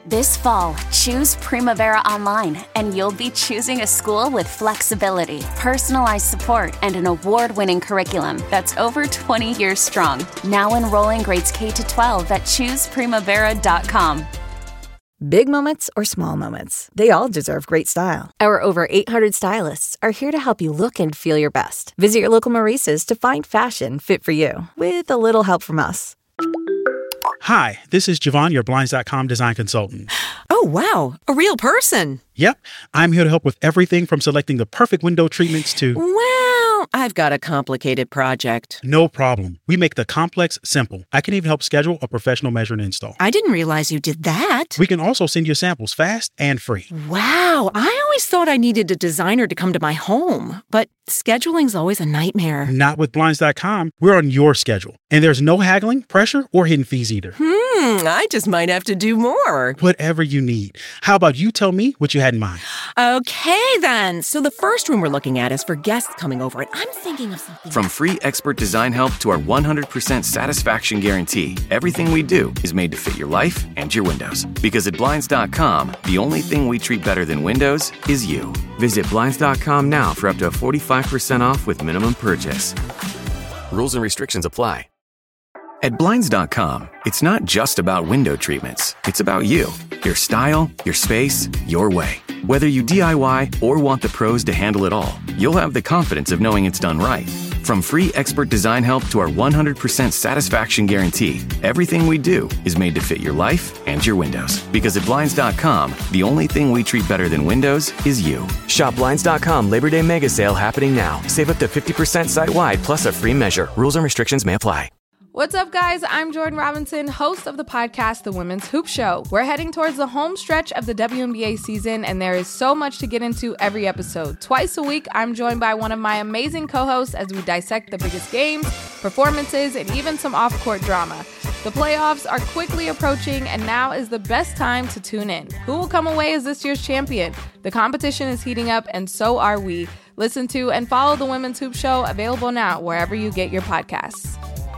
This fall, choose Primavera Online, and you'll be choosing a school with flexibility, personalized support, and an award-winning curriculum that's over 20 years strong. Now enrolling grades K to 12 at chooseprimavera.com. Big moments or small moments, they all deserve great style. Our over 800 stylists are here to help you look and feel your best. Visit your local Maurice's to find fashion fit for you, with a little help from us. Hi, this is Javon, your Blinds.com design consultant. Oh, wow. A real person. Yep. I'm here to help with everything from selecting the perfect window treatments to... Well, I've got a complicated project. No problem. We make the complex simple. I can even help schedule a professional measure and install. I didn't realize you did that. We can also send you samples fast and free. Wow. I always thought I needed a designer to come to my home, but scheduling's always a nightmare. Not with Blinds.com. We're on your schedule. And there's no haggling, pressure, or hidden fees either. I just might have to do more. Whatever you need. How about you tell me what you had in mind? Okay, then. So the first room we're looking at is for guests coming over, and I'm thinking of something. From free expert design help to our 100% satisfaction guarantee, everything we do is made to fit your life and your windows. Because at Blinds.com, the only thing we treat better than windows is you. Visit Blinds.com now for up to 45% off with minimum purchase. Rules and restrictions apply. At Blinds.com, it's not just about window treatments. It's about you, your style, your space, your way. Whether you DIY or want the pros to handle it all, you'll have the confidence of knowing it's done right. From free expert design help to our 100% satisfaction guarantee, everything we do is made to fit your life and your windows. Because at Blinds.com, the only thing we treat better than windows is you. Shop Blinds.com Labor Day Mega Sale happening now. Save up to 50% site-wide plus a free measure. Rules and restrictions may apply. What's up, guys? I'm Jordan Robinson, host of the podcast, The Women's Hoop Show. We're heading towards the home stretch of the WNBA season, and there is so much to get into every episode. Twice a week, I'm joined by one of my amazing co-hosts as we dissect the biggest games, performances, and even some off-court drama. The playoffs are quickly approaching, and now is the best time to tune in. Who will come away as this year's champion? The competition is heating up, and so are we. Listen to and follow The Women's Hoop Show, available now wherever you get your podcasts.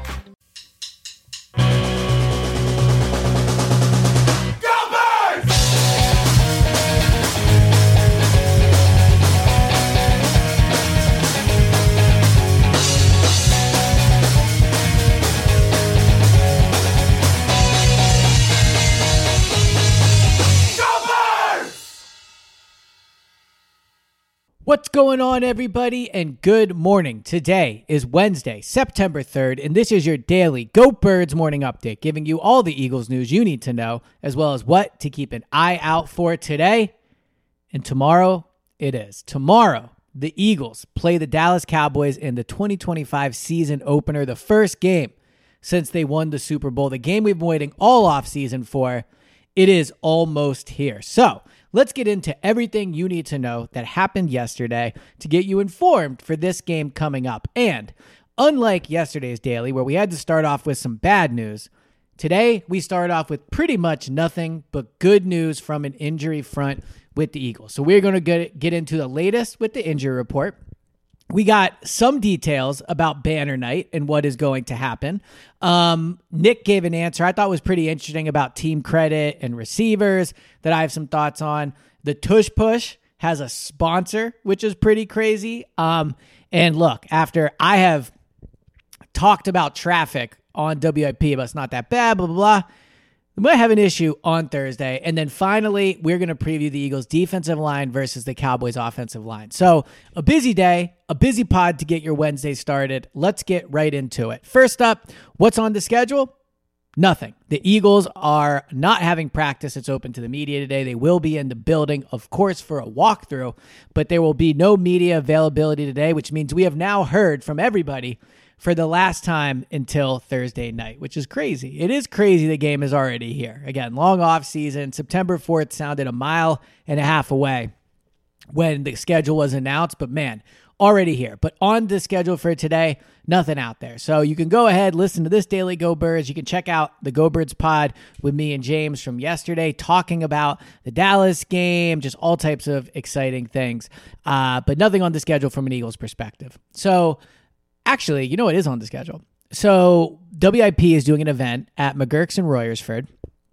What's going on, everybody, and good morning. Today is Wednesday, September 3rd, and this is your daily Go Birds morning update, giving you all the Eagles news you need to know, as well as what to keep an eye out for today. And tomorrow, it is. Tomorrow, the Eagles play the Dallas Cowboys in the 2025 season opener, the first game since they won the Super Bowl, the game we've been waiting all offseason for. It is almost here. So, let's get into everything you need to know that happened yesterday to get you informed for this game coming up. And unlike yesterday's daily, where we had to start off with some bad news, today we start off with pretty much nothing but good news from an injury front with the Eagles. So we're going to get into the latest with the injury report. We got some details about Banner Night and what is going to happen. Nick gave an answer I thought was pretty interesting about team credit and receivers that I have some thoughts on. The Tush Push has a sponsor, which is pretty crazy. And look, after I have talked about traffic on WIP, but it's not that bad, blah, blah, blah, we might have an issue on Thursday. And then finally, we're going to preview the Eagles' defensive line versus the Cowboys' offensive line. So a busy day, a busy pod to get your Wednesday started. Let's get right into it. First up, what's on the schedule? Nothing. The Eagles are not having practice. It's open to the media today. They will be in the building, of course, for a walkthrough, but there will be no media availability today, which means we have now heard from everybody for the last time until Thursday night, which is crazy. It is crazy the game is already here. Again, long off season. September 4th sounded a mile and a half away when the schedule was announced, but man, already here. But on the schedule for today, nothing out there. So you can go ahead, listen to this Daily Go Birds. You can check out the Go Birds pod with me and James from yesterday, talking about the Dallas game, just all types of exciting things. But nothing on the schedule from an Eagles perspective. So actually, you know what is on the schedule? So WIP is doing an event at McGurk's in Royersford.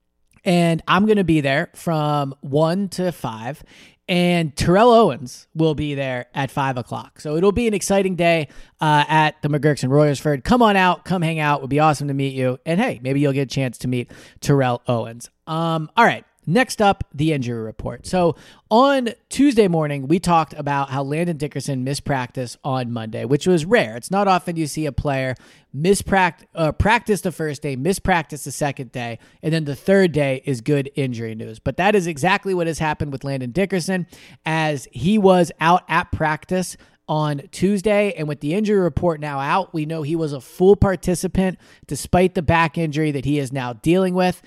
And I'm going to be there from 1 to 5. And Terrell Owens will be there at 5 o'clock. So it'll be an exciting day at the McGurks in Royersford. Come on out. Come hang out. It would be awesome to meet you. And hey, maybe you'll get a chance to meet Terrell Owens. All right. Next up, the injury report. So on Tuesday morning, we talked about how Landon Dickerson missed practice on Monday, which was rare. It's not often you see a player practice the first day, miss practice the second day, and then the third day is good injury news. But that is exactly what has happened with Landon Dickerson, as he was out at practice on Tuesday, and with the injury report now out, we know he was a full participant despite the back injury that he is now dealing with.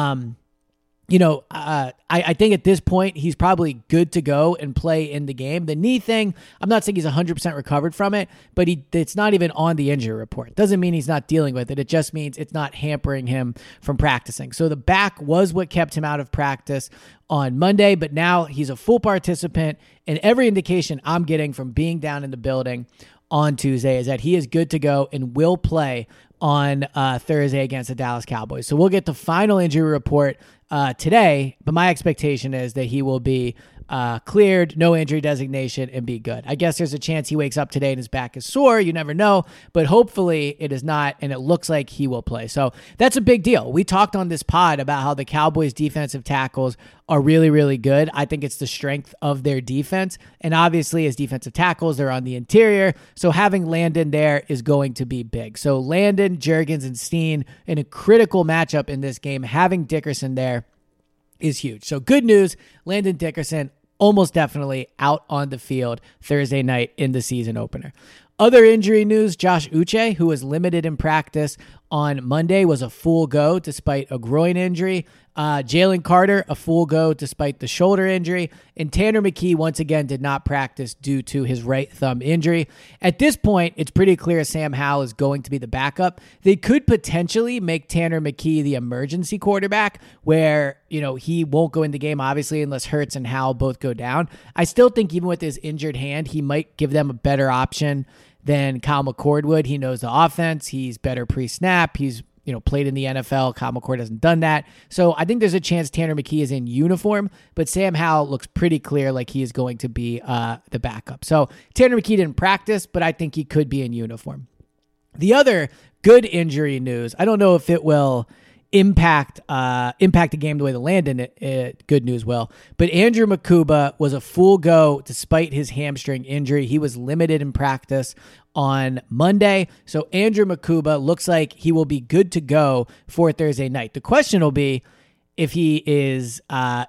I think at this point, he's probably good to go and play in the game. The knee thing, I'm not saying he's 100% recovered from it, but it's not even on the injury report. Doesn't mean he's not dealing with it. It just means it's not hampering him from practicing. So the back was what kept him out of practice on Monday, but now he's a full participant, and every indication I'm getting from being down in the building on Tuesday is that he is good to go and will play on Thursday against the Dallas Cowboys. So we'll get the final injury report today, but my expectation is that he will be cleared, no injury designation, and be good. I guess there's a chance he wakes up today and his back is sore. You never know, but hopefully it is not, and it looks like he will play. So that's a big deal. We talked on this pod about how the Cowboys' defensive tackles are really, really good. I think it's the strength of their defense, and obviously as defensive tackles, they're on the interior, so having Landon there is going to be big. So Landon, Juergens, and Steen in a critical matchup in this game, having Dickerson there is huge. So good news, Landon Dickerson almost definitely out on the field Thursday night in the season opener. Other injury news, Josh Uche, who was limited in practice on Monday, was a full go despite a groin injury. Jalen Carter, a full go despite the shoulder injury. And Tanner McKee, once again, did not practice due to his right thumb injury. At this point, it's pretty clear Sam Howell is going to be the backup. They could potentially make Tanner McKee the emergency quarterback where, he won't go in the game, obviously, unless Hurts and Howell both go down. I still think even with his injured hand, he might give them a better option than Kyle McCord would. He knows the offense. He's better pre-snap. He's played in the NFL. Kyle McCord hasn't done that. So I think there's a chance Tanner McKee is in uniform, but Sam Howell looks pretty clear like he is going to be the backup. So Tanner McKee didn't practice, but I think he could be in uniform. The other good injury news, I don't know if it will impact the game the way the Landon good news will, but Andrew Makuba was a full go despite his hamstring injury. He was limited in practice on Monday. So Andrew Makuba looks like he will be good to go for Thursday night. The question will be if he is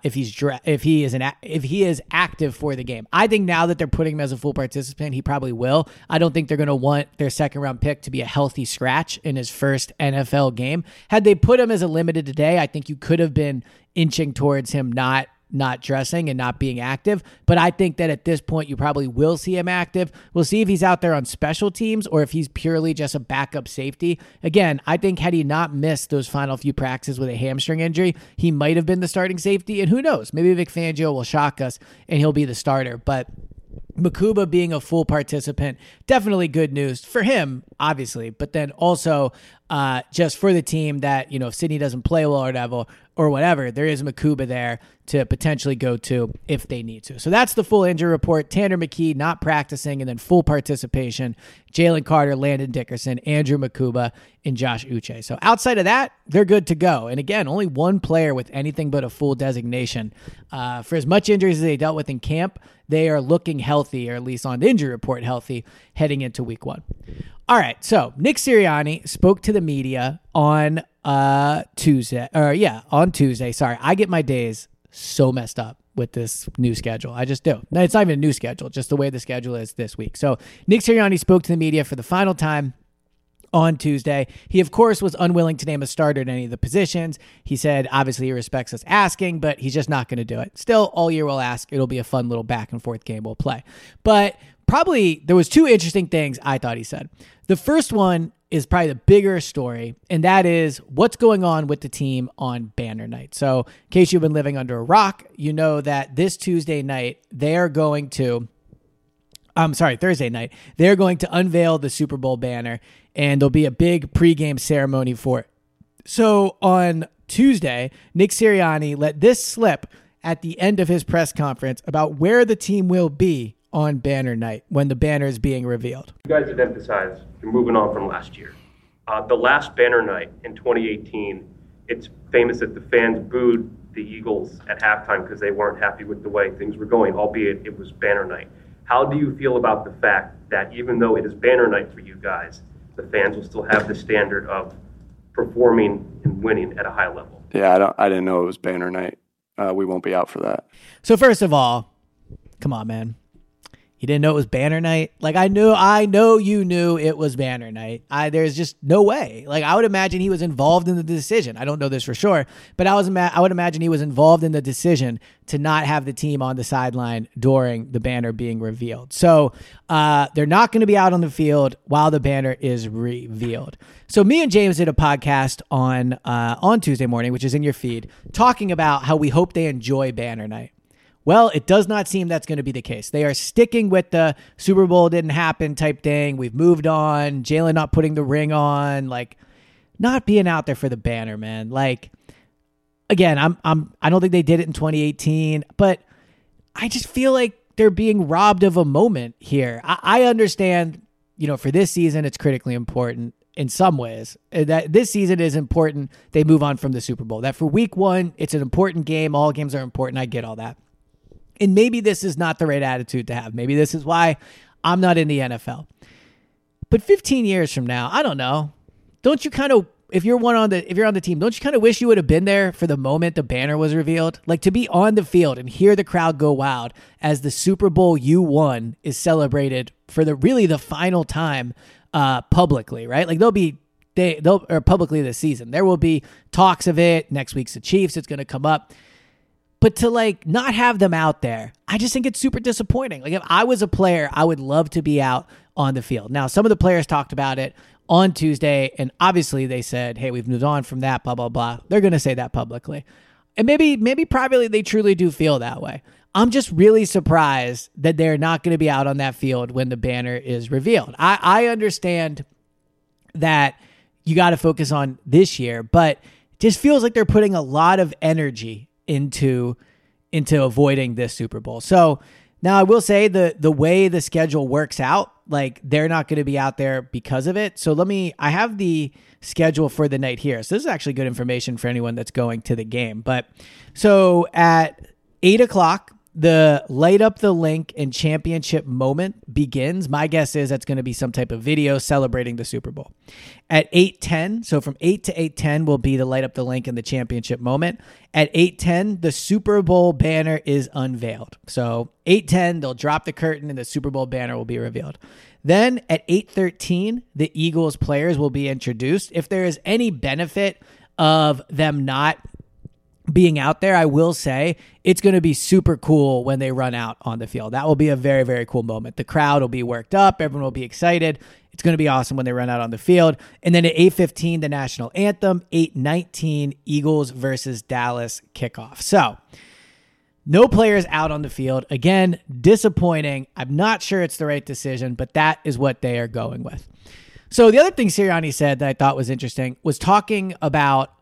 active for the game. I think now that they're putting him as a full participant, he probably will. I don't think they're going to want their second round pick to be a healthy scratch in his first NFL game. Had they put him as a limited today, I think you could have been inching towards him not dressing and not being active. But I think that at this point, you probably will see him active. We'll see if he's out there on special teams or if he's purely just a backup safety. Again, I think had he not missed those final few practices with a hamstring injury, he might have been the starting safety. And who knows, maybe Vic Fangio will shock us and he'll be the starter. But Makuba being a full participant, definitely good news for him, obviously, but then also just for the team that, if Sydney doesn't play well or whatever, there is Makuba there to potentially go to if they need to. So that's the full injury report. Tanner McKee not practicing and then full participation. Jalen Carter, Landon Dickerson, Andrew Makuba, and Josh Uche. So outside of that, they're good to go. And again, only one player with anything but a full designation. For as much injuries as they dealt with in camp, they are looking healthy, or at least on the injury report healthy, heading into week 1. All right, so Nick Sirianni spoke to the media on Tuesday. Sorry, I get my days so messed up with this new schedule. I just do. It's not even a new schedule, just the way the schedule is this week. So Nick Sirianni spoke to the media for the final time on Tuesday. He, of course, was unwilling to name a starter at any of the positions. He said, obviously, he respects us asking, but he's just not going to do it. Still, all year we'll ask. It'll be a fun little back and forth game we'll play. But probably there was 2 interesting things I thought he said. The first one is probably the bigger story, and that is what's going on with the team on Banner Night. So in case you've been living under a rock, you know that this Thursday night, they're going to unveil the Super Bowl banner, and there'll be a big pregame ceremony for it. So on Tuesday, Nick Sirianni let this slip at the end of his press conference about where the team will be on banner night when the banner is being revealed. You guys have emphasized you're moving on from last year. The last banner night in 2018, it's famous that the fans booed the Eagles at halftime because they weren't happy with the way things were going, albeit it was banner night. How do you feel about the fact that even though it is banner night for you guys, the fans will still have the standard of performing and winning at a high level? Yeah, I didn't know it was banner night. We won't be out for that. So first of all, come on, man. You didn't know it was banner night? Like, I know you knew it was banner night. There's just no way. Like, I would imagine he was involved in the decision. I don't know this for sure, but I would imagine he was involved in the decision to not have the team on the sideline during the banner being revealed. So they're not going to be out on the field while the banner is revealed. So me and James did a podcast on Tuesday morning, which is in your feed, talking about how we hope they enjoy banner night. Well, it does not seem that's going to be the case. They are sticking with the Super Bowl didn't happen type thing. We've moved on. Jalen not putting the ring on, like not being out there for the banner, man. Like, again, I don't think they did it in 2018, but I just feel like they're being robbed of a moment here. I understand, for this season, it's critically important in some ways. That this season is important. They move on from the Super Bowl. That for week one, it's an important game. All games are important. I get all that. And maybe this is not the right attitude to have. Maybe this is why I'm not in the NFL. But 15 years from now, I don't know. Don't you kind of, if you're on the team, don't you kind of wish you would have been there for the moment the banner was revealed? Like, to be on the field and hear the crowd go wild as the Super Bowl you won is celebrated for the final time publicly, right? Like they'll publicly this season. There will be talks of it. Next week's the Chiefs. It's going to come up. But to not have them out there, I just think it's super disappointing. Like, if I was a player, I would love to be out on the field. Now, some of the players talked about it on Tuesday, and obviously they said, hey, we've moved on from that, blah, blah, blah. They're going to say that publicly. And maybe privately they truly do feel that way. I'm just really surprised that they're not going to be out on that field when the banner is revealed. I understand that you got to focus on this year, but it just feels like they're putting a lot of energy into avoiding this Super Bowl. So now I will say the way the schedule works out, like, they're not going to be out there because of it. So I have the schedule for the night here. So this is actually good information for anyone that's going to the game. But so at 8:00, the Light Up the Link and championship moment begins. My guess is that's going to be some type of video celebrating the Super Bowl. At 8:10, so from 8 to 8:10 will be the Light Up the Link and the championship moment. At 8:10, the Super Bowl banner is unveiled. So 8:10, they'll drop the curtain and the Super Bowl banner will be revealed. Then at 8:13, the Eagles players will be introduced. If there is any benefit of them not being out there, I will say it's going to be super cool when they run out on the field. That will be a very, very cool moment. The crowd will be worked up. Everyone will be excited. It's going to be awesome when they run out on the field. And then at 8:15, the national anthem. 8:19, Eagles versus Dallas kickoff. So no players out on the field. Again, disappointing. I'm not sure it's the right decision, but that is what they are going with. So the other thing Sirianni said that I thought was interesting was talking about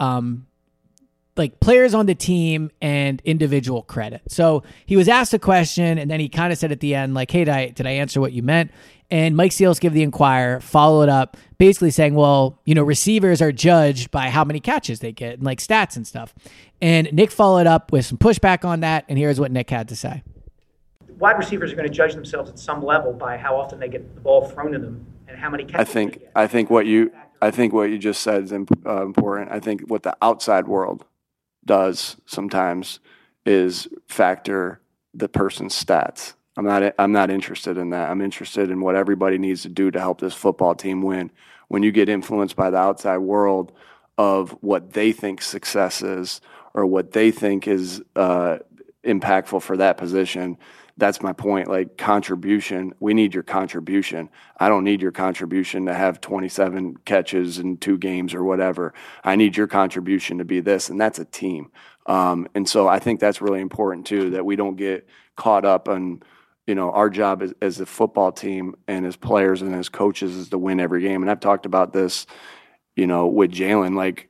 players on the team and individual credit. So he was asked a question, and then he kind of said at the end, like, hey, did I answer what you meant? And Mike Sealskiv of the Inquirer followed up basically saying, well, receivers are judged by how many catches they get and stats and stuff. And Nick followed up with some pushback on that, and here's what Nick had to say. Wide receivers are going to judge themselves at some level by how often they get the ball thrown to them and how many catches they get. I think what you just said is important. I think what the outside world does sometimes is factor the person's stats. I'm not interested in that. I'm interested in what everybody needs to do to help this football team win. When you get influenced by the outside world of what they think success is or what they think is impactful for that position, that's my point. Like, contribution, we need your contribution. I don't need your contribution to have 27 catches in 2 games or whatever. I need your contribution to be this, and that's a team. And so I think that's really important too, that we don't get caught up on, our job as a football team and as players and as coaches is to win every game. And I've talked about this with Jalen.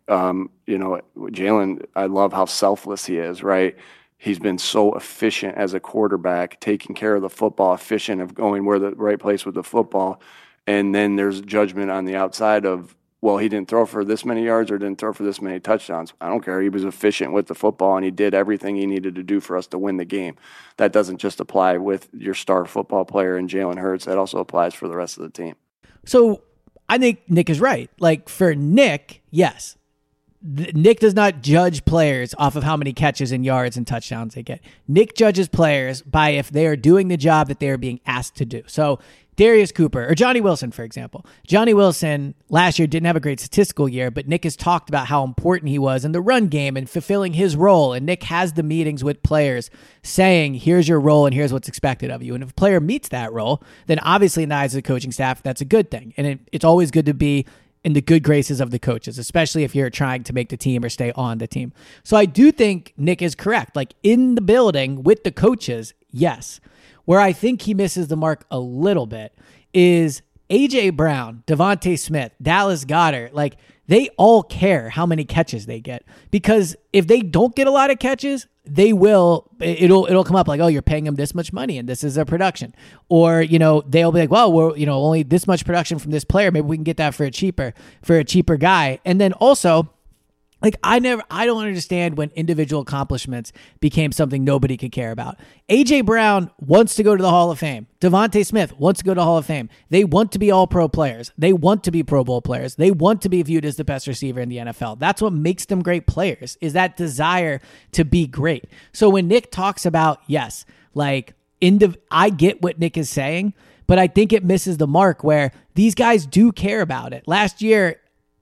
Jalen, I love how selfless he is, right? He's been so efficient as a quarterback, taking care of the football, efficient of going where the right place with the football. And then there's judgment on the outside of, well, he didn't throw for this many yards or didn't throw for this many touchdowns. I don't care. He was efficient with the football, and he did everything he needed to do for us to win the game. That doesn't just apply with your star football player and Jalen Hurts. That also applies for the rest of the team. So I think Nick is right. Like, for Nick, yes. Nick does not judge players off of how many catches and yards and touchdowns they get. Nick judges players by if they are doing the job that they are being asked to do. So Darius Cooper or Johnny Wilson, for example. Johnny Wilson last year didn't have a great statistical year, but Nick has talked about how important he was in the run game and fulfilling his role. And Nick has the meetings with players saying, here's your role and here's what's expected of you. And if a player meets that role, then obviously in the eyes of the coaching staff, that's a good thing. And it's always good to be in the good graces of the coaches, especially if you're trying to make the team or stay on the team. So I do think Nick is correct. Like, in the building with the coaches, yes. Where I think he misses the mark a little bit is A.J. Brown, Devontae Smith, Dallas Goedert. Like, they all care how many catches they get, because if they don't get a lot of catches, it'll come up like, oh, you're paying them this much money and this is their production. Or, they'll be like, well, we're, only this much production from this player. Maybe we can get that for a cheaper guy. And then also, like, I don't understand when individual accomplishments became something nobody could care about. A.J. Brown wants to go to the Hall of Fame. Devontae Smith wants to go to the Hall of Fame. They want to be all-pro players. They want to be Pro Bowl players. They want to be viewed as the best receiver in the NFL. That's what makes them great players, is that desire to be great. So when Nick talks about, yes, like, I get what Nick is saying, but I think it misses the mark where these guys do care about it. Last year,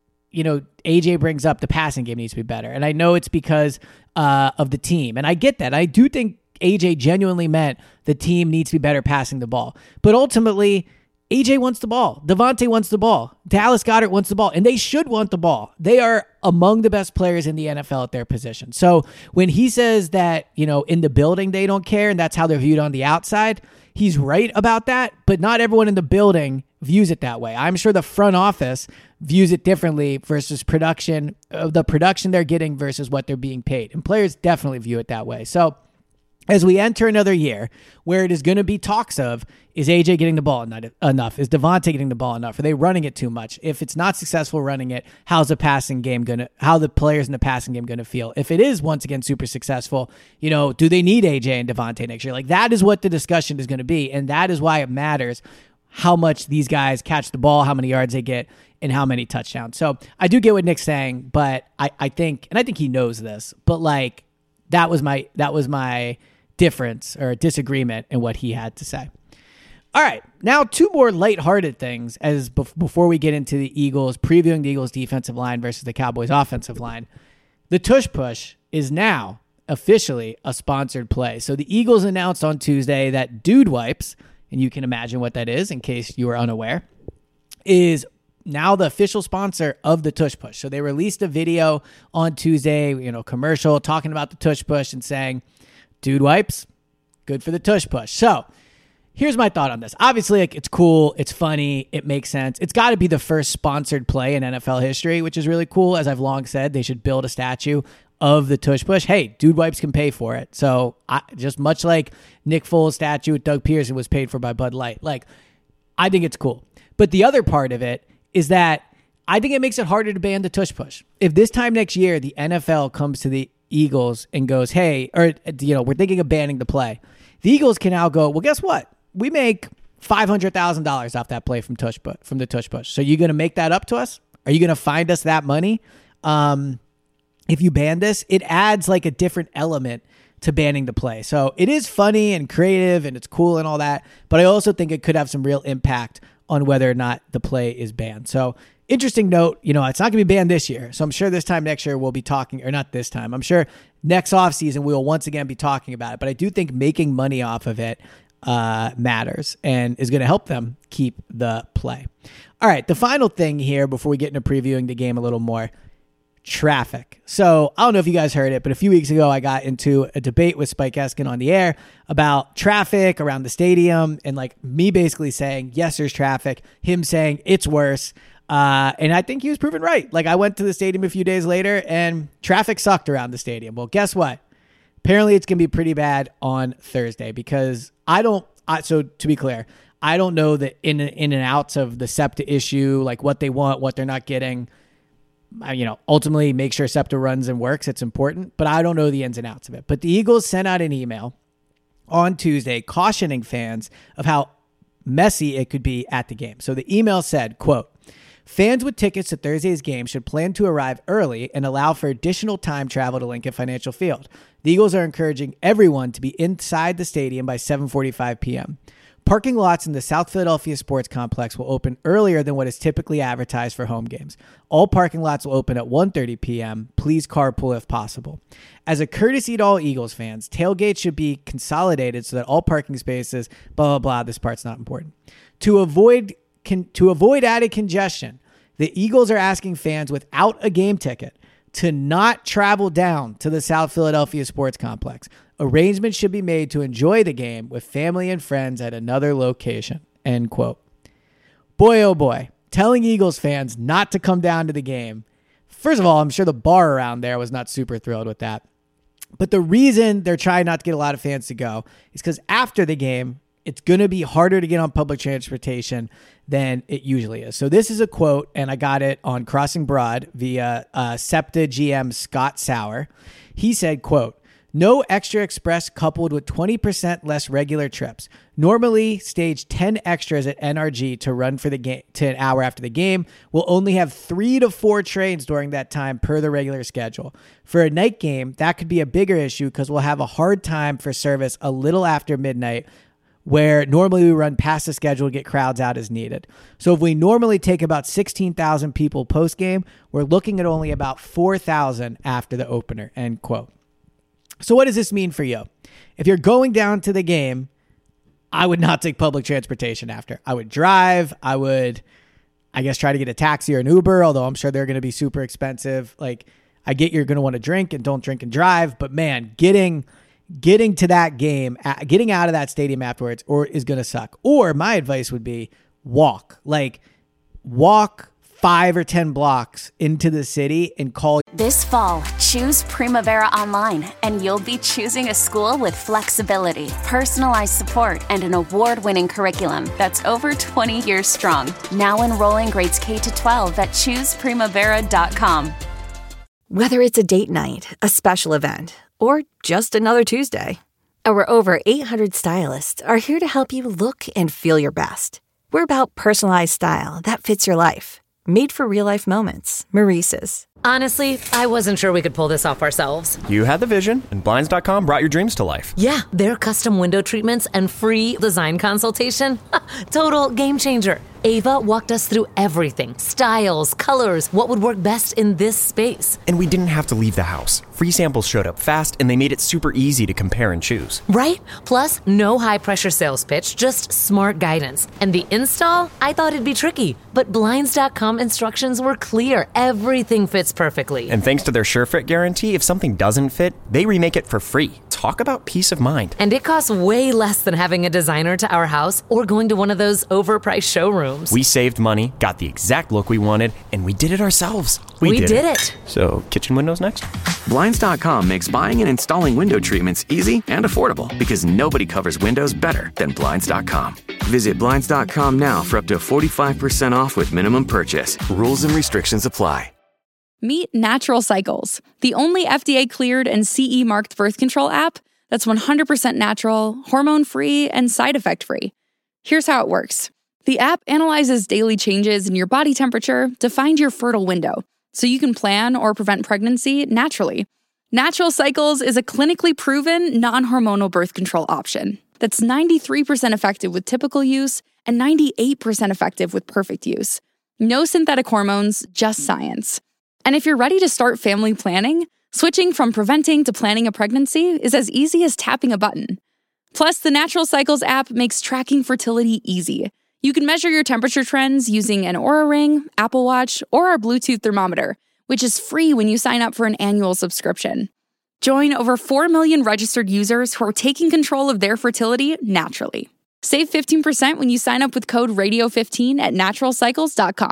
AJ brings up the passing game needs to be better. And I know it's because of the team. And I get that. I do think AJ genuinely meant the team needs to be better passing the ball. But ultimately, AJ wants the ball. Devontae wants the ball. Dallas Goedert wants the ball. And they should want the ball. They are among the best players in the NFL at their position. So when he says that, in the building they don't care and that's how they're viewed on the outside, he's right about that. But not everyone in the building views it that way. I'm sure the front office views it differently versus the production they're getting versus what they're being paid. And players definitely view it that way. So as we enter another year where it is going to be talks of, is AJ getting the ball enough? Is Devontae getting the ball enough? Are they running it too much? If it's not successful running it, how the players in the passing game going to feel? If it is once again super successful, do they need AJ and Devontae next year? Like, that is what the discussion is going to be. And that is why it matters how much these guys catch the ball, how many yards they get, and how many touchdowns. So I do get what Nick's saying, but I think he knows this, but like, that was my difference or disagreement in what he had to say. All right, now two more lighthearted things before we get into the Eagles, previewing the Eagles defensive line versus the Cowboys offensive line. The Tush Push is now officially a sponsored play. So the Eagles announced on Tuesday that Dude Wipes, and you can imagine what that is in case you are unaware, is now the official sponsor of the Tush Push. So they released a video on Tuesday, commercial talking about the Tush Push and saying, Dude Wipes, good for the Tush Push. So here's my thought on this. Obviously, like, it's cool, it's funny, it makes sense. It's got to be the first sponsored play in NFL history, which is really cool. As I've long said, they should build a statue of the Tush Push. Hey, Dude Wipes can pay for it. So just much like Nick Foles' statue with Doug Pearson was paid for by Bud Light. Like, I think it's cool. But the other part of it is that I think it makes it harder to ban the Tush Push. If this time next year the NFL comes to the Eagles and goes, hey, or we're thinking of banning the play, the Eagles can now go, well, guess what? We make $500,000 off that play from the Tush Push. So you're going to make that up to us? Are you going to find us that money? If you ban this, it adds like a different element to banning the play. So it is funny and creative and it's cool and all that, but I also think it could have some real impact on whether or not the play is banned. So interesting note, it's not going to be banned this year. So I'm sure this time next year we'll be talking, or not this time, I'm sure next offseason we will once again be talking about it. But I do think making money off of it matters and is going to help them keep the play. All right, the final thing here before we get into previewing the game a little more, traffic. So I don't know if you guys heard it, but a few weeks ago I got into a debate with Spike Eskin on the air about traffic around the stadium, and like me basically saying, yes, there's traffic, him saying it's worse. And I think he was proven right. Like, I went to the stadium a few days later and traffic sucked around the stadium. Well, guess what? Apparently it's going to be pretty bad on Thursday because so to be clear, I don't know the in and outs of the SEPTA issue, like what they want, what they're not getting. Ultimately make sure SEPTA runs and works. It's important, but I don't know the ins and outs of it. But the Eagles sent out an email on Tuesday cautioning fans of how messy it could be at the game. So the email said, quote, "Fans with tickets to Thursday's game should plan to arrive early and allow for additional time travel to Lincoln Financial Field. The Eagles are encouraging everyone to be inside the stadium by 7:45 p.m. Parking lots in the South Philadelphia Sports Complex will open earlier than what is typically advertised for home games. All parking lots will open at 1:30 p.m. Please carpool if possible. As a courtesy to all Eagles fans, tailgates should be consolidated so that all parking spaces, blah, blah, blah." This part's not important. To avoid added congestion, the Eagles are asking fans without a game ticket to not travel down to the South Philadelphia Sports Complex. Arrangements should be made to enjoy the game with family and friends at another location. End quote. Boy, oh boy, telling Eagles fans not to come down to the game. First of all, I'm sure the bar around there was not super thrilled with that. But the reason they're trying not to get a lot of fans to go is because after the game, it's going to be harder to get on public transportation than it usually is. So this is a quote, and I got it on Crossing Broad via SEPTA GM Scott Sauer. He said, quote, "No extra express coupled with 20% less regular trips. Normally stage 10 extras at NRG to run for the game to an hour after the game. We'll only have 3 to 4 trains during that time per the regular schedule. For a night game, that could be a bigger issue because we'll have a hard time for service a little after midnight, where normally we run past the schedule to get crowds out as needed. So if we normally take about 16,000 people post-game, we're looking at only about 4,000 after the opener," end quote. So what does this mean for you? If you're going down to the game, I would not take public transportation after. I would drive. I would, I guess, try to get a taxi or an Uber, although I'm sure they're going to be super expensive. Like, I get you're going to want to drink and don't drink and drive, but man, getting to that game, getting out of that stadium afterwards is going to suck. Or my advice would be walk 5 or 10 blocks into the city and call. This fall, choose Primavera Online, and you'll be choosing a school with flexibility, personalized support, and an award-winning curriculum that's over 20 years strong. Now enrolling grades K-12 at chooseprimavera.com. Whether it's a date night, a special event, or just another Tuesday, our over 800 stylists are here to help you look and feel your best. We're about personalized style that fits your life. Made for real-life moments. Maurice's. Honestly, I wasn't sure we could pull this off ourselves. You had the vision, and Blinds.com brought your dreams to life. Yeah, their custom window treatments and free design consultation. Total game changer. Ava walked us through everything. Styles, colors, what would work best in this space. And we didn't have to leave the house. Free samples showed up fast, and they made it super easy to compare and choose. Right? Plus, no high-pressure sales pitch, just smart guidance. And the install? I thought it'd be tricky, but Blinds.com instructions were clear. Everything fits perfectly. And thanks to their SureFit guarantee, if something doesn't fit, they remake it for free. Talk about peace of mind. And it costs way less than having a designer to our house or going to one of those overpriced showrooms. We saved money, got the exact look we wanted, and we did it ourselves. We did it. So, kitchen windows next? Blinds.com makes buying and installing window treatments easy and affordable because nobody covers windows better than Blinds.com. Visit Blinds.com now for up to 45% off with minimum purchase. Rules and restrictions apply. Meet Natural Cycles, the only FDA-cleared and CE-marked birth control app that's 100% natural, hormone-free, and side effect-free. Here's how it works. The app analyzes daily changes in your body temperature to find your fertile window, so you can plan or prevent pregnancy naturally. Natural Cycles is a clinically proven, non-hormonal birth control option that's 93% effective with typical use and 98% effective with perfect use. No synthetic hormones, just science. And if you're ready to start family planning, switching from preventing to planning a pregnancy is as easy as tapping a button. Plus, the Natural Cycles app makes tracking fertility easy. You can measure your temperature trends using an Oura Ring, Apple Watch, or our Bluetooth thermometer, which is free when you sign up for an annual subscription. Join over 4 million registered users who are taking control of their fertility naturally. Save 15% when you sign up with code RADIO15 at naturalcycles.com.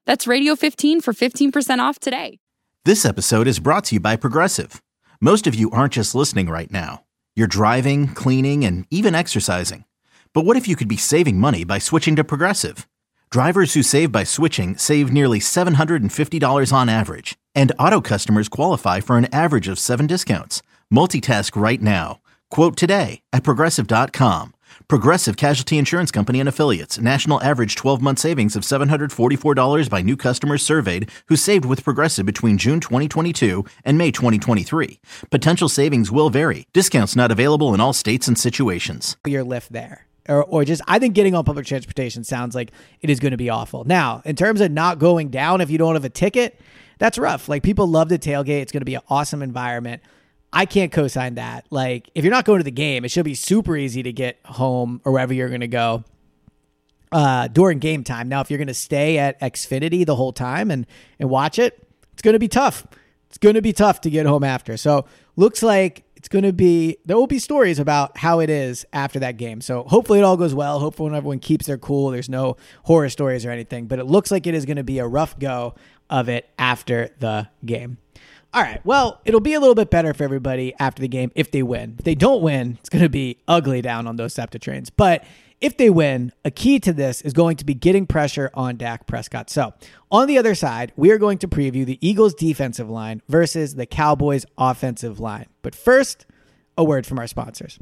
That's Radio 15 for 15% off today. This episode is brought to you by Progressive. Most of you aren't just listening right now. You're driving, cleaning, and even exercising. But what if you could be saving money by switching to Progressive? Drivers who save by switching save nearly $750 on average. And auto customers qualify for an average of 7 discounts. Multitask right now. Quote today at Progressive.com. Progressive Casualty Insurance Company and Affiliates. National average 12-month savings of $744 by new customers surveyed who saved with Progressive between June 2022 and May 2023. Potential savings will vary. Discounts not available in all states and situations. Your lift there. Or just, I think getting on public transportation sounds like it is going to be awful. Now, in terms of not going down if you don't have a ticket, that's rough. Like, people love the tailgate. It's going to be an awesome environment. I can't co-sign that. Like, if you're not going to the game, it should be super easy to get home or wherever you're going to go during game time. Now, if you're going to stay at Xfinity the whole time and watch it, it's going to be tough. It's going to be tough to get home after. So looks like it's going to be, there will be stories about how it is after that game. So hopefully it all goes well. Hopefully everyone keeps their cool. There's no horror stories or anything, but it looks like it is going to be a rough go of it after the game. All right, well, it'll be a little bit better for everybody after the game if they win. If they don't win, it's going to be ugly down on those SEPTA trains. But if they win, a key to this is going to be getting pressure on Dak Prescott. So on the other side, we are going to preview the Eagles defensive line versus the Cowboys offensive line. But first, a word from our sponsors.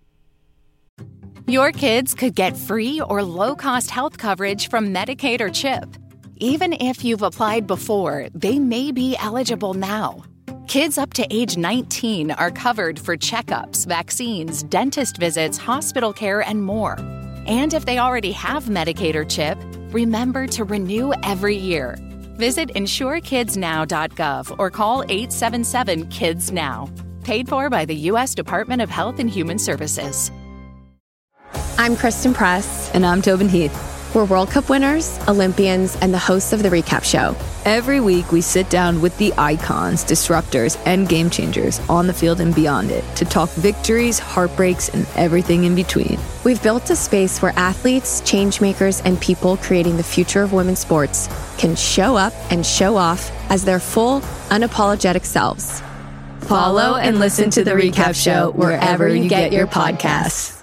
Your kids could get free or low-cost health coverage from Medicaid or CHIP. Even if you've applied before, they may be eligible now. Kids up to age 19 are covered for checkups, vaccines, dentist visits, hospital care, and more. And if they already have Medicaid or CHIP, remember to renew every year. Visit insurekidsnow.gov or call 877-KIDS-NOW. Paid for by the U.S. Department of Health and Human Services. I'm Kristen Press. And I'm Tobin Heath. We're World Cup winners, Olympians, and the hosts of The Recap Show. Every week, we sit down with the icons, disruptors, and game changers on the field and beyond it to talk victories, heartbreaks, and everything in between. We've built a space where athletes, change makers, and people creating the future of women's sports can show up and show off as their full, unapologetic selves. Follow and listen to The Recap Show wherever you get your podcasts.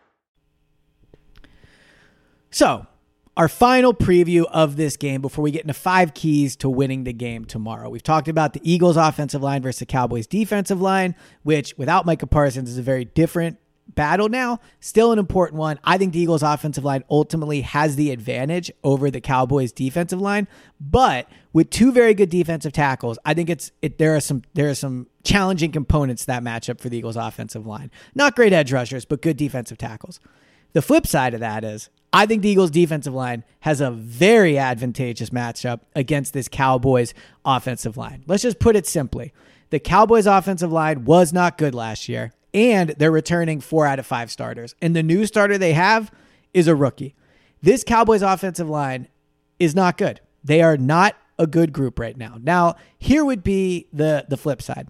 So, our final preview of this game before we get into 5 keys to winning the game tomorrow. We've talked about the Eagles offensive line versus the Cowboys defensive line, which without Micah Parsons is a very different battle now. Still an important one. I think the Eagles offensive line ultimately has the advantage over the Cowboys defensive line, but with 2 very good defensive tackles, I think there are some challenging components to that matchup for the Eagles offensive line. Not great edge rushers, but good defensive tackles. The flip side of that is I think the Eagles defensive line has a very advantageous matchup against this Cowboys offensive line. Let's just put it simply. The Cowboys offensive line was not good last year, and they're returning 4 out of 5 starters. And the new starter they have is a rookie. This Cowboys offensive line is not good. They are not a good group right now. Now, here would be the flip side.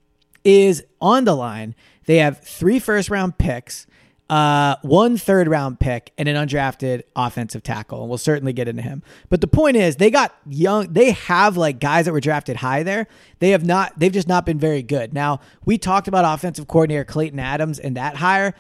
Is on the line, they have 3 first-round picks, 1 third-round pick, and an undrafted offensive tackle, and we'll certainly get into him. But the point is, they got young. They have like guys that were drafted high there. They've just not been very good. Now, we talked about offensive coordinator Clayton Adams and that hire.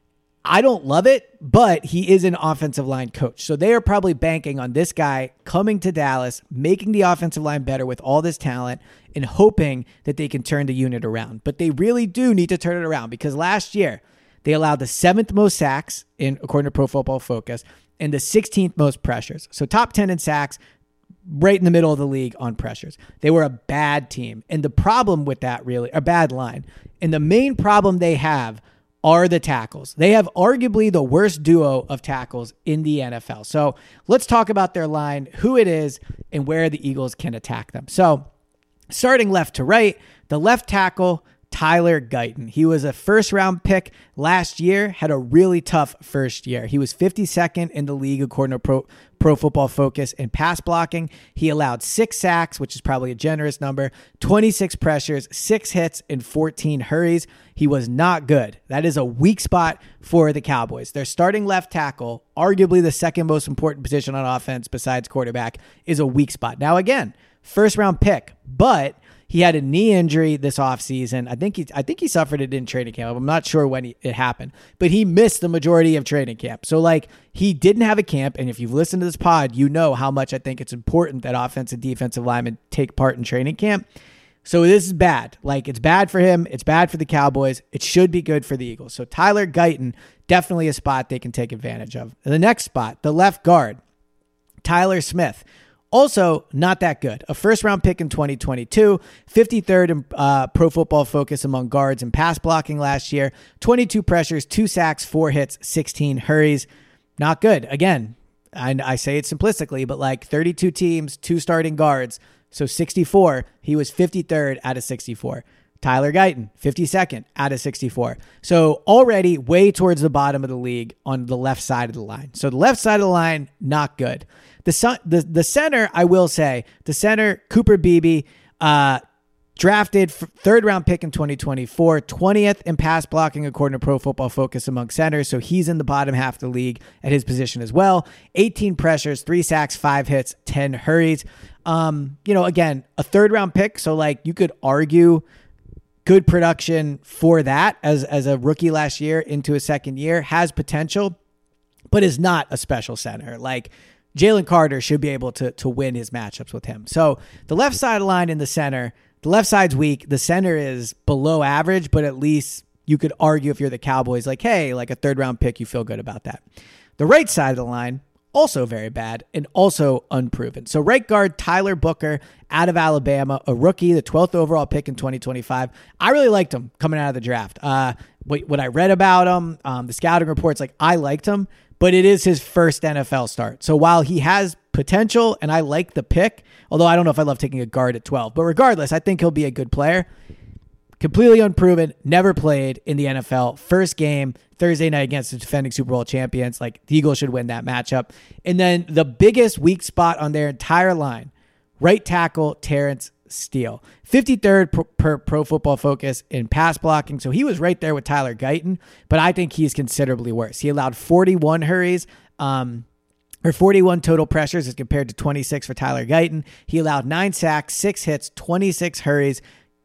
I don't love it, but he is an offensive line coach. So they are probably banking on this guy coming to Dallas, making the offensive line better with all this talent, and hoping that they can turn the unit around. But they really do need to turn it around because last year, they allowed the 7th most sacks according to Pro Football Focus and the 16th most pressures. So top 10 in sacks, right in the middle of the league on pressures. They were a bad team. And the problem with that really, a bad line. And the main problem they have are the tackles. They have arguably the worst duo of tackles in the NFL. So let's talk about their line, who it is, and where the Eagles can attack them. So starting left to right, the left tackle, Tyler Guyton. He was a first-round pick last year, had a really tough first year. He was 52nd in the league according to Pro Football Focus in pass blocking. He allowed 6 sacks, which is probably a generous number, 26 pressures, 6 hits, and 14 hurries. He was not good. That is a weak spot for the Cowboys. Their starting left tackle, arguably the second most important position on offense besides quarterback, is a weak spot. Now, again, first-round pick, but he had a knee injury this offseason. I think he suffered it in training camp. I'm not sure when it happened, but he missed the majority of training camp. So, he didn't have a camp, and if you've listened to this pod, you know how much I think it's important that offensive and defensive linemen take part in training camp. So this is bad. It's bad for him. It's bad for the Cowboys. It should be good for the Eagles. So Tyler Guyton, definitely a spot they can take advantage of. And the next spot, the left guard, Tyler Smith. Also, not that good. A first-round pick in 2022, 53rd in Pro Football Focus among guards and pass blocking last year, 22 pressures, 2 sacks, 4 hits, 16 hurries. Not good. Again, I say it simplistically, but 32 teams, 2 starting guards, so 64. He was 53rd out of 64. Tyler Guyton, 52nd out of 64. So already way towards the bottom of the league on the left side of the line. So the left side of the line, not good. The center, I will say, the center, Cooper Beebe, drafted third round pick in 2024, 20th in pass blocking according to Pro Football Focus among centers. So he's in the bottom half of the league at his position as well. 18 pressures, 3 sacks, 5 hits, 10 hurries. Again, a third round pick. So you could argue good production for that as a rookie last year into a second year, has potential, but is not a special center. Jalen Carter should be able to win his matchups with him. So the left side line in the center, the left side's weak. The center is below average, but at least you could argue if you're the Cowboys, hey, a third round pick, you feel good about that. The right side of the line, also very bad and also unproven. So right guard, Tyler Booker out of Alabama, a rookie, the 12th overall pick in 2025. I really liked him coming out of the draft. What I read about him, the scouting reports, I liked him, but it is his first NFL start. So while he has potential and I like the pick, although I don't know if I love taking a guard at 12, but regardless, I think he'll be a good player. Completely unproven, never played in the NFL. First game, Thursday night against the defending Super Bowl champions. The Eagles should win that matchup. And then the biggest weak spot on their entire line, right tackle, Terrence Steele. 53rd per Pro Football Focus in pass blocking. So he was right there with Tyler Guyton, but I think he's considerably worse. He allowed 41 hurries, or 41 total pressures as compared to 26 for Tyler Guyton. He allowed 9 sacks, 6 hits, 26 hurries,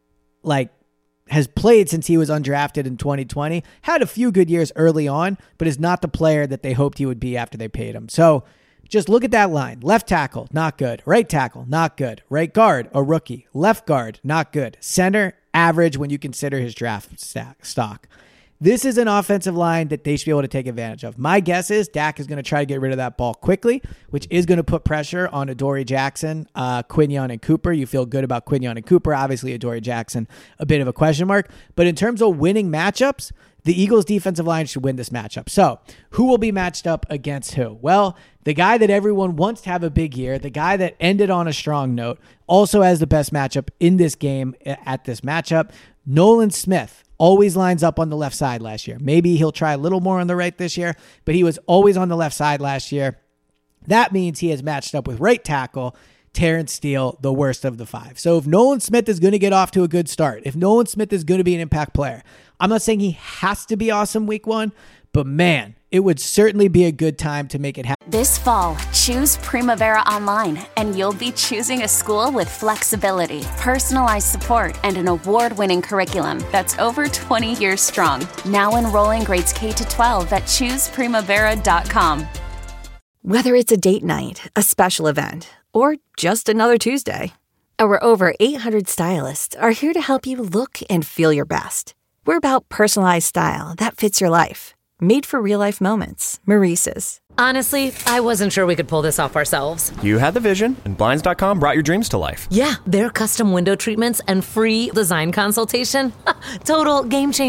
has played since he was undrafted in 2020, had a few good years early on, but is not the player that they hoped he would be after they paid him. So just look at that line. Left tackle, not good. Right tackle, not good. Right guard, a rookie. Left guard, not good. Center, average when you consider his draft stock. This is an offensive line that they should be able to take advantage of. My guess is Dak is going to try to get rid of that ball quickly, which is going to put pressure on Adoree Jackson, Quinyon, and Cooper. You feel good about Quinyon and Cooper. Obviously, Adoree Jackson, a bit of a question mark. But in terms of winning matchups, the Eagles' defensive line should win this matchup. So who will be matched up against who? Well, the guy that everyone wants to have a big year, the guy that ended on a strong note, also has the best matchup in this game at this matchup. Nolan Smith always lines up on the left side last year. Maybe he'll try a little more on the right this year, but he was always on the left side last year. That means he has matched up with right tackle Terrence Steele, the worst of the 5. So if Nolan Smith is going to get off to a good start, if Nolan Smith is going to be an impact player, I'm not saying he has to be awesome week 1, but man, it would certainly be a good time to make it happen. This fall, choose Primavera Online, and you'll be choosing a school with flexibility, personalized support, and an award-winning curriculum that's over 20 years strong. Now enrolling grades K-12 at chooseprimavera.com. Whether it's a date night, a special event, or just another Tuesday, our over 800 stylists are here to help you look and feel your best. We're about personalized style that fits your life. Made for real-life moments. Maurice's. Honestly, I wasn't sure we could pull this off ourselves. You had the vision, and Blinds.com brought your dreams to life. Yeah, their custom window treatments and free design consultation. Total game changer.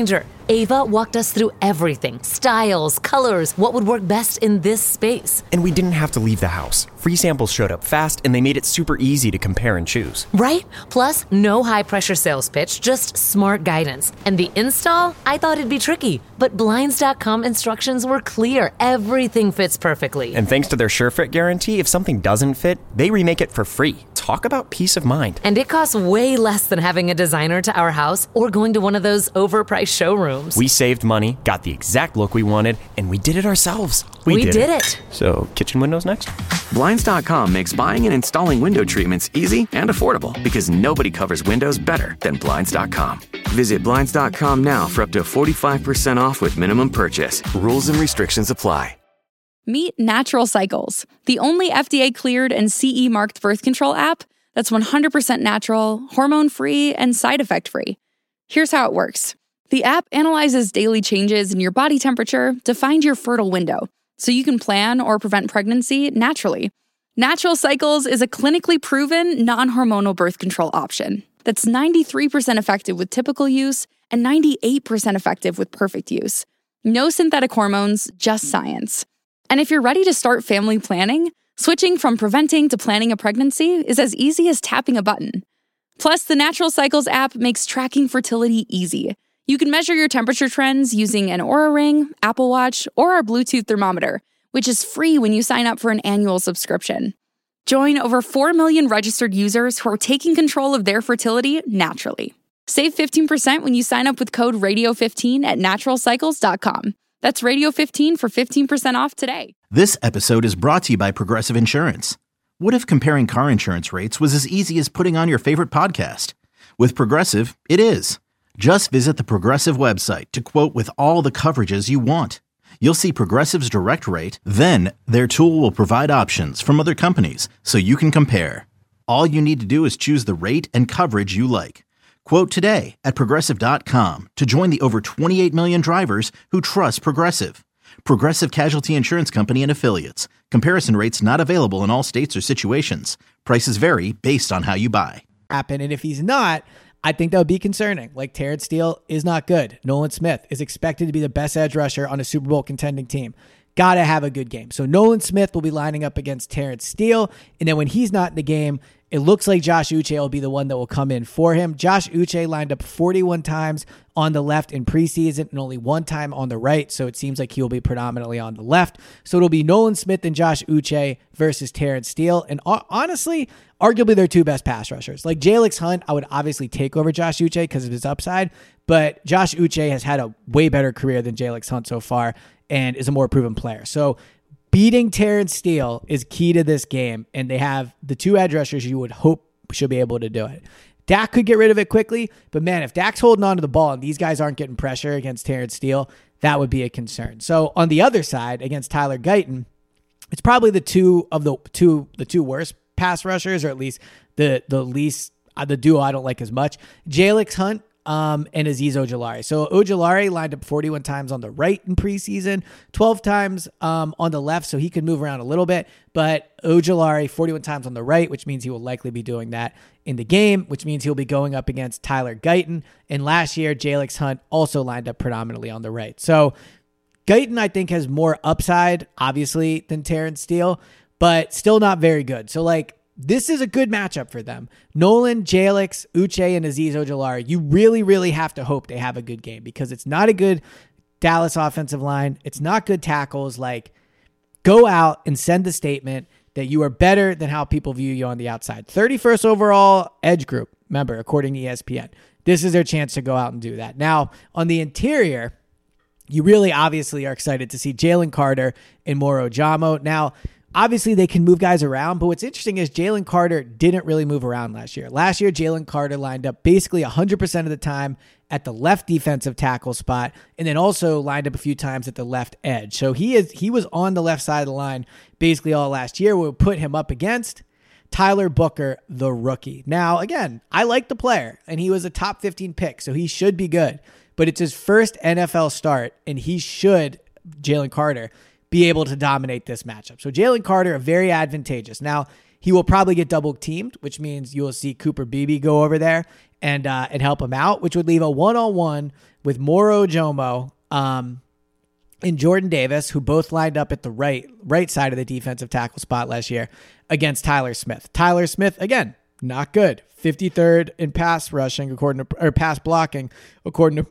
Ava walked us through everything: styles, colors, what would work best in this space. And we didn't have to leave the house. Free samples showed up fast, and they made it super easy to compare and choose. Right? Plus, no high-pressure sales pitch, just smart guidance. And the install? I thought it'd be tricky, but Blinds.com instructions were clear. Everything fits perfectly. And thanks to their SureFit guarantee, if something doesn't fit, they remake it for free. Talk about peace of mind. And it costs way less than having a designer to our house or going to one of those overpriced showrooms. We saved money, got the exact look we wanted, and we did it ourselves. We did it. So, kitchen windows next? Blinds.com makes buying and installing window treatments easy and affordable because nobody covers windows better than Blinds.com. Visit Blinds.com now for up to 45% off with minimum purchase. Rules and restrictions apply. Meet Natural Cycles, the only FDA-cleared and CE-marked birth control app that's 100% natural, hormone-free, and side effect-free. Here's how it works. The app analyzes daily changes in your body temperature to find your fertile window, so you can plan or prevent pregnancy naturally. Natural Cycles is a clinically proven, non-hormonal birth control option that's 93% effective with typical use and 98% effective with perfect use. No synthetic hormones, just science. And if you're ready to start family planning, switching from preventing to planning a pregnancy is as easy as tapping a button. Plus, the Natural Cycles app makes tracking fertility easy. You can measure your temperature trends using an Oura Ring, Apple Watch, or our Bluetooth thermometer, which is free when you sign up for an annual subscription. Join over 4 million registered users who are taking control of their fertility naturally. Save 15% when you sign up with code RADIO15 at naturalcycles.com. That's Radio15 for 15% off today. This episode is brought to you by Progressive Insurance. What if comparing car insurance rates was as easy as putting on your favorite podcast? With Progressive, it is. Just visit the Progressive website to quote with all the coverages you want. You'll see Progressive's direct rate, then their tool will provide options from other companies so you can compare. All you need to do is choose the rate and coverage you like. Quote today at Progressive.com to join the over 28 million drivers who trust Progressive. Progressive Casualty Insurance Company and Affiliates. Comparison rates not available in all states or situations. Prices vary based on how you buy. And if he's not, I think that would be concerning. Like, Terrence Steele is not good. Nolan Smith is expected to be the best edge rusher on a Super Bowl contending team. Got to have a good game. So Nolan Smith will be lining up against Terrence Steele. And then when he's not in the game, it looks like Josh Uche will be the one that will come in for him. Josh Uche lined up 41 times on the left in preseason and only one time on the right. So it seems like he will be predominantly on the left. So it'll be Nolan Smith and Josh Uche versus Terrence Steele. And honestly, arguably their two best pass rushers. Like Jalix Hunt, I would obviously take over Josh Uche because of his upside. But Josh Uche has had a way better career than Jalix Hunt so far and is a more proven player. So beating Terrence Steele is key to this game, and they have the two edge rushers you would hope should be able to do it. Dak could get rid of it quickly, but man, if Dak's holding on to the ball and these guys aren't getting pressure against Terrence Steele, that would be a concern. So on the other side, against Tyler Guyton, it's probably the two worst pass rushers, or at least the duo I don't like as much. Jalix Hunt and Azeez Ojulari. So Ojulari lined up 41 times on the right in preseason, 12 times on the left, so he could move around a little bit. But Ojulari 41 times on the right, which means he will likely be doing that in the game, which means he'll be going up against Tyler Guyton. And last year, Jalix Hunt also lined up predominantly on the right. So Guyton, I think, has more upside, obviously, than Terrence Steele, but still not very good. So, like, this is a good matchup for them. Nolan, Jalix, Uche, and Azeez Ojulari, you really, really have to hope they have a good game because it's not a good Dallas offensive line. It's not good tackles. Like, go out and send the statement that you are better than how people view you on the outside. 31st overall edge group, remember, according to ESPN. This is their chance to go out and do that. Now, on the interior, you really obviously are excited to see Jalen Carter and Moro Ojomo. Now, obviously, they can move guys around, but what's interesting is Jalen Carter didn't really move around last year. Last year, Jalen Carter lined up basically 100% of the time at the left defensive tackle spot, and then also lined up a few times at the left edge. So he was on the left side of the line basically all last year. We'll put him up against Tyler Booker, the rookie. Now, again, I like the player, and he was a top 15 pick, so he should be good. But it's his first NFL start, and Jalen Carter, be able to dominate this matchup. So Jalen Carter, very advantageous. Now, he will probably get double teamed, which means you will see Cooper Beebe go over there and help him out, which would leave a one-on-one with Moro Ojomo and Jordan Davis, who both lined up at the right side of the defensive tackle spot last year against Tyler Smith. Tyler Smith, again, not good. 53rd in pass rushing, pass blocking, according to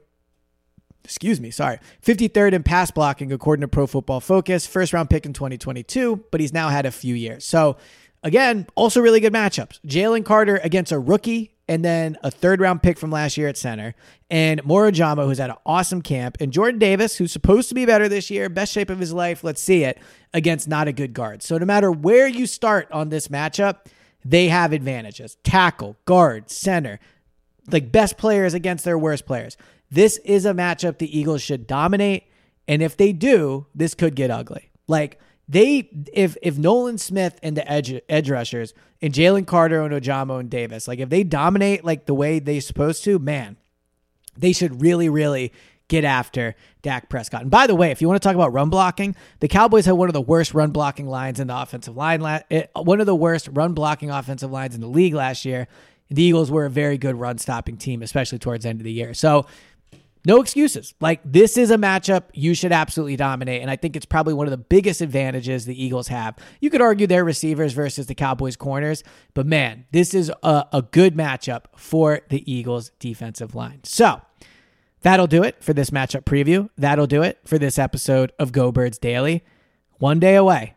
53rd in pass blocking, according to Pro Football Focus. First round pick in 2022, but he's now had a few years. So again, also really good matchups. Jalen Carter against a rookie and then a third round pick from last year at center, and Moro Ojomo, who's had an awesome camp, and Jordan Davis, who's supposed to be better this year, best shape of his life, let's see it, against not a good guard. So no matter where you start on this matchup, they have advantages. Tackle, guard, center, like best players against their worst players. This is a matchup the Eagles should dominate, and if they do, this could get ugly. Like, if Nolan Smith and the edge rushers and Jalen Carter and Ojomo and Davis, like if they dominate like the way they're supposed to, man, they should really, really get after Dak Prescott. And by the way, if you want to talk about run blocking, the Cowboys had one of the worst run blocking lines in the offensive line, one of the worst run blocking offensive lines in the league last year. The Eagles were a very good run stopping team, especially towards the end of the year. So no excuses. Like, this is a matchup you should absolutely dominate, and I think it's probably one of the biggest advantages the Eagles have. You could argue their receivers versus the Cowboys' corners, but man, this is a good matchup for the Eagles' defensive line. So that'll do it for this matchup preview. That'll do it for this episode of Go Birds Daily. One day away.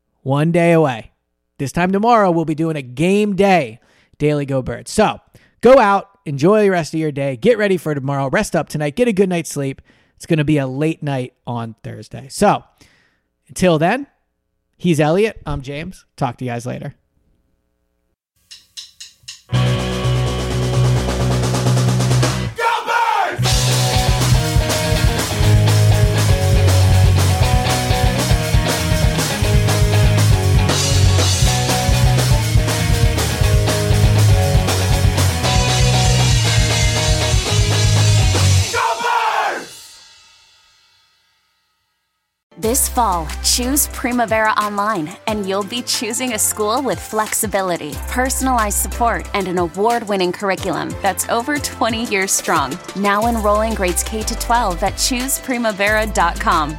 This time tomorrow, we'll be doing a game day Daily Go Birds. So go out. Enjoy the rest of your day. Get ready for tomorrow. Rest up tonight. Get a good night's sleep. It's going to be a late night on Thursday. So until then, he's Elliot. I'm James. Talk to you guys later. This fall, choose Primavera Online, and you'll be choosing a school with flexibility, personalized support, and an award-winning curriculum that's over 20 years strong. Now enrolling grades K to 12 at chooseprimavera.com.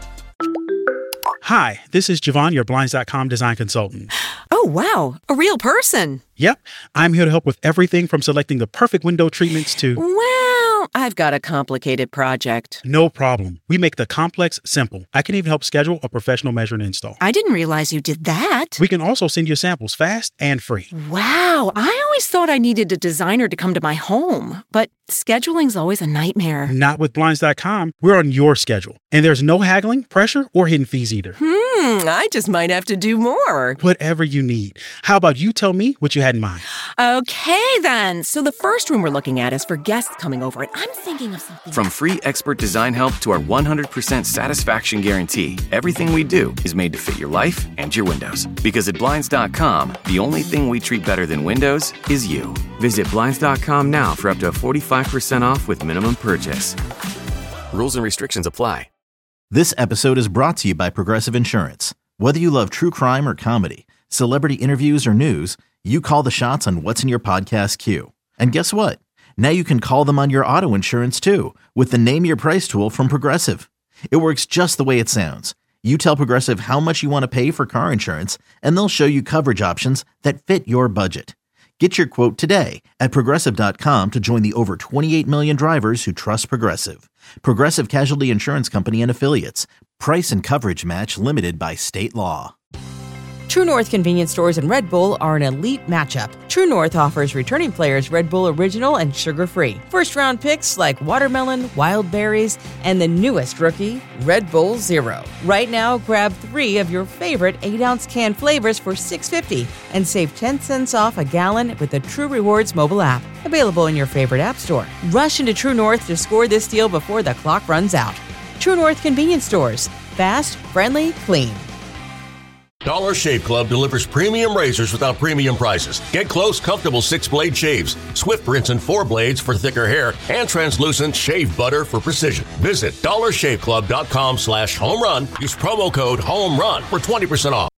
Hi, this is Javon, your Blinds.com design consultant. Oh, wow. A real person. Yep. I'm here to help with everything from selecting the perfect window treatments to... Well, I've got a complicated project. No problem. We make the complex simple. I can even help schedule a professional measure and install. I didn't realize you did that. We can also send you samples fast and free. Wow. I always thought I needed a designer to come to my home, but scheduling's always a nightmare. Not with Blinds.com. We're on your schedule. And there's no haggling, pressure, or hidden fees either. I just might have to do more. Whatever you need. How about you tell me what you had in mind? Okay, then. So the first room we're looking at is for guests coming over, and I'm thinking of something. From free expert design help to our 100% satisfaction guarantee, everything we do is made to fit your life and your windows. Because at Blinds.com, the only thing we treat better than windows is you. Visit Blinds.com now for up to 45% off with minimum purchase. Rules and restrictions apply. This episode is brought to you by Progressive Insurance. Whether you love true crime or comedy, celebrity interviews or news, you call the shots on what's in your podcast queue. And guess what? Now you can call them on your auto insurance too with the Name Your Price tool from Progressive. It works just the way it sounds. You tell Progressive how much you want to pay for car insurance, and they'll show you coverage options that fit your budget. Get your quote today at Progressive.com to join the over 28 million drivers who trust Progressive. Progressive Casualty Insurance Company and Affiliates. Price and coverage match limited by state law. True North convenience stores and Red Bull are an elite matchup. True North offers returning players Red Bull Original and sugar-free. First-round picks like watermelon, wild berries, and the newest rookie, Red Bull Zero. Right now, grab 3 of your favorite 8-ounce can flavors for $6.50 and save 10 cents off a gallon with the True Rewards mobile app. Available in your favorite app store. Rush into True North to score this deal before the clock runs out. True North convenience stores. Fast, friendly, clean. Dollar Shave Club delivers premium razors without premium prices. Get close, comfortable 6-blade shaves, swift rinse and 4 blades for thicker hair, and translucent shave butter for precision. Visit dollarshaveclub.com/homerun. Use promo code HOMERUN for 20% off.